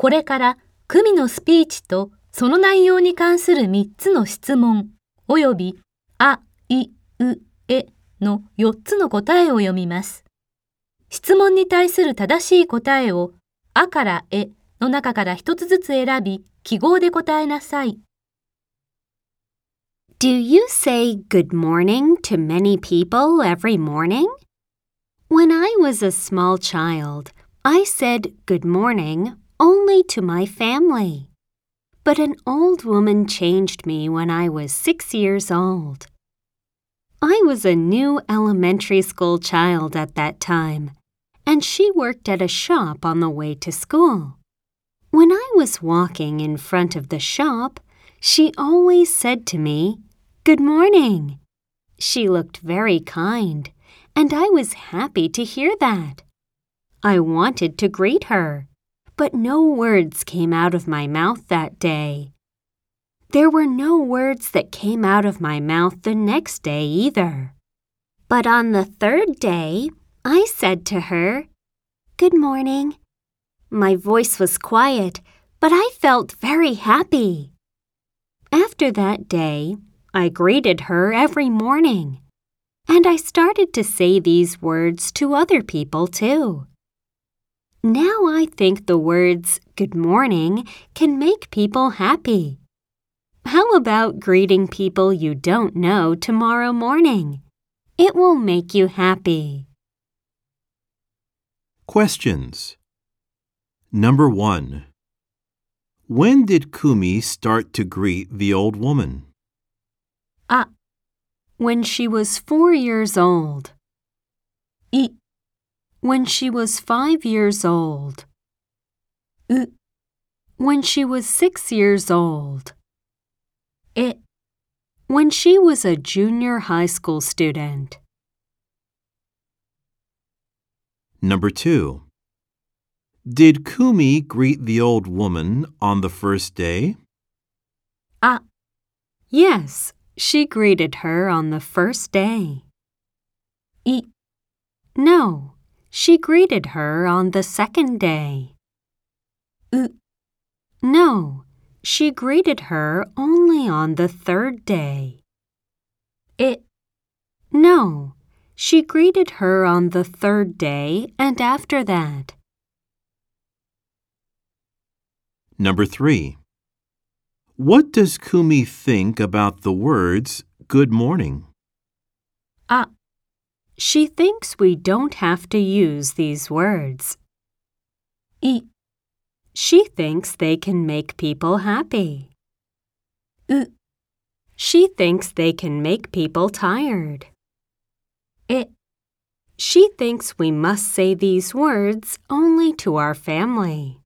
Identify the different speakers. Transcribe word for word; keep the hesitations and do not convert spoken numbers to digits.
Speaker 1: これからクミのスピーチとその内容に関するみっつの質問およびあ、い、う、えのよっつの答えを読みます。質問に対する正しい答えをあからえの中から一つずつ選び、記号で答えなさい。
Speaker 2: Do you say good morning to many people every morning? When I was a small child, I said good morning only to my family. But an old woman changed me when I was six years old. I was a new elementary school child at that time, and she worked at a shop on the way to school. When I was walking in front of the shop, she always said to me, "Good morning." She looked very kind, and I was happy to hear that. I wanted to greet her, but no words came out of my mouth that day. There were no words that came out of my mouth the next day either. But on the third day, I said to her, "Good morning." My voice was quiet, but I felt very happy. After that day, I greeted her every morning, and I started to say these words to other people too. Now I think the words "good morning" can make people happy. How about greeting people you don't know tomorrow morning? It will make you happy.
Speaker 3: Questions. Number one. When did Kumi start to greet the old woman?
Speaker 2: Ah, when she was four years old. I, when she was five years old. U, when she was six years old. I, when she was a junior high school student.
Speaker 3: Number two. Did Kumi greet the old woman on the first day?
Speaker 2: Ah, yes, she greeted her on the first day. I, no, she greeted her on the second day. U, no, she greeted her only on the third day. I, no, she greeted her on the third day and after that.
Speaker 3: Number three. What does Kumi think about the words "good morning"?
Speaker 2: Ah, she thinks we don't have to use these words. I, she thinks they can make people happy. U, she thinks they can make people tired. I, she thinks we must say these words only to our family.